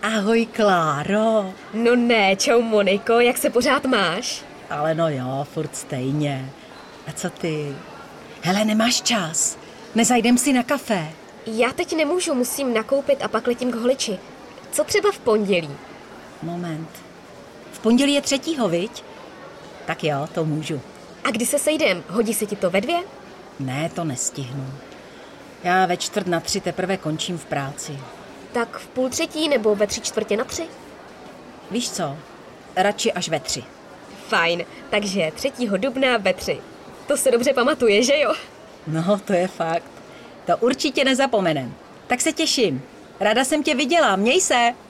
Ahoj, Kláro. No ne, čau Moniko, jak se pořád máš? Ale no jo, furt stejně. A co ty? Hele, nemáš čas? Nezajdem si na kafe? Já teď nemůžu, musím nakoupit a pak letím k holiči. Co třeba v pondělí? Moment. V pondělí je 3., viď? Tak jo, to můžu. A kdy se sejdem? Hodí se ti to ve 2? Ne, to nestihnu. Já ve 2:45 teprve končím v práci. Tak v 2:30 nebo ve 3:45? Víš co? Radši až ve 3. Fajn, takže 3. dubna ve 3. To se dobře pamatuje, že jo? No, to je fakt. To určitě nezapomenem. Tak se těším. Ráda jsem tě viděla, měj se.